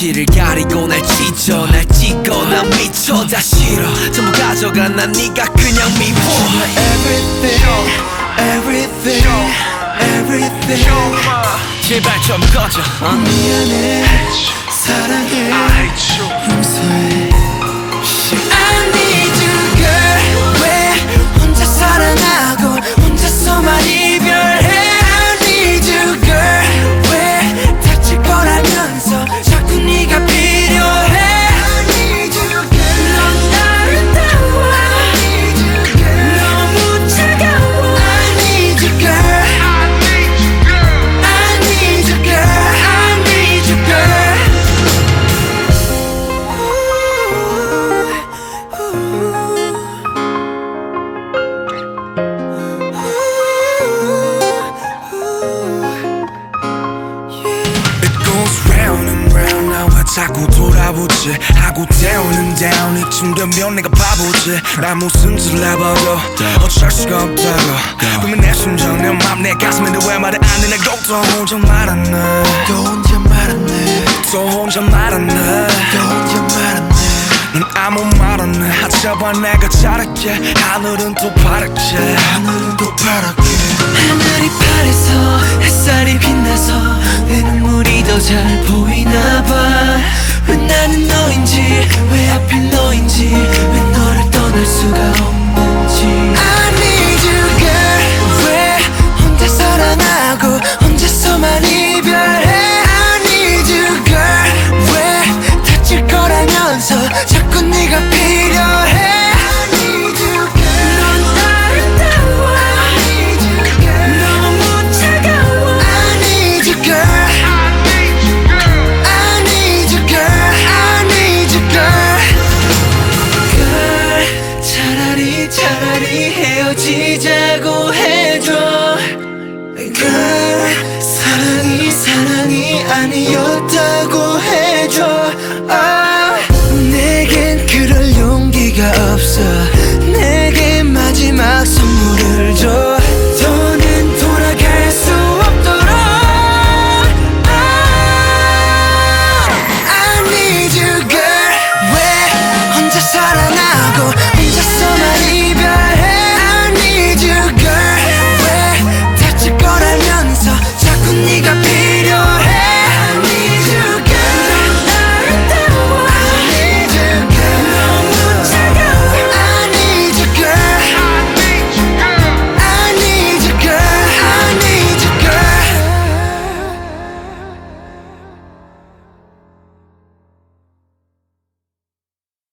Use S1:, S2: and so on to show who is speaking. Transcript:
S1: 현실을 가리고 날 찢어 날 찍어 난 미쳐 다 싫어 전부 가져가 난 네가 그냥 미워
S2: Everything, everything, everything.
S1: 제발 좀 꺼져
S2: 미안해, 사랑해, 용서해. I need you girl. 왜 혼자 사랑하고 혼자서만 이별해. I need you girl. 왜 다칠 거라면서 자꾸 네가 필요해. I need you girl. 넌 아름다워. I need you girl. 너무 차가워. I need you girl. I need you girl. I need you girl.
S3: It goes round and round 나와 자꾸 돌아보지 하고 down and down 이쯤 되면 내가 바보지 나 무슨 짓을 해봐도 어쩔 수가 없다고 분명 내 심정 내 맘 내 가슴인데 왜 말을 안 해 날 또 혼자 말았네
S2: 또 혼자 말았네.
S3: 또 혼자 말았네
S2: 또 혼자 말았네.
S3: 넌 아무 말 안 해 하자봐 내가 잘할게 하늘은 또 파랗게
S2: 하늘은 또 파랗게. 하늘이 파래서 햇살이 빛나서 내 눈물이 더 잘 보이나 봐. 왜 나는 너인지 왜 하필 너인지 왜 너를 떠날 수가 없는지. I need you girl. 왜 혼자 사랑하고 혼자서만 이별해. I need you girl. 왜 다칠 거라면서 자꾸 네가 필요해. I need you girl. 넌 아름다워. I need you girl. 너무 차가워. I need you girl. I need you girl. I need you girl. Girl, 차라리 헤어지자고 해줘. Girl, 사랑이 아니었다고 해줘. 내겐 그럴 용기가 없어.